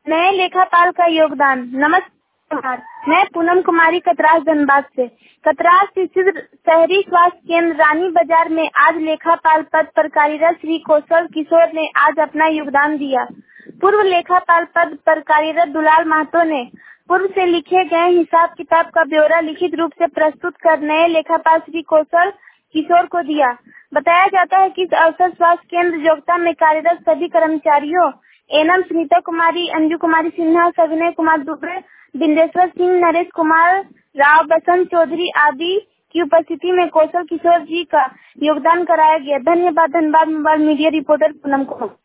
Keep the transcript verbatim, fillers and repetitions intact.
नए लेखापाल का योगदान। नमस्कार, मैं पूनम कुमारी कतरास धनबाद से। कतरास स्थित शहरी स्वास्थ्य केंद्र रानी बाजार में आज लेखापाल पद पर कार्यरत श्री कौशल किशोर ने आज अपना योगदान दिया। पूर्व लेखापाल पद पर कार्यरत दुलाल महतो ने पूर्व से लिखे गए हिसाब किताब का ब्यौरा लिखित रूप से प्रस्तुत कर नए लेखापाल श्री कौशल किशोर को दिया। बताया जाता है कि इस अवसर स्वास्थ्य केंद्र जोगता में कार्यरत सभी कर्मचारियों एनम सुनीता कुमारी, अंजू कुमारी सिन्हा, सविनय कुमार दुबे, बिंदेश्वर सिंह, नरेश कुमार राव, बसंत चौधरी आदि की उपस्थिति में कौशल किशोर जी का योगदान कराया गया। धन्यवाद। धन्यवाद। Mobile media reporter Poonam Kumar.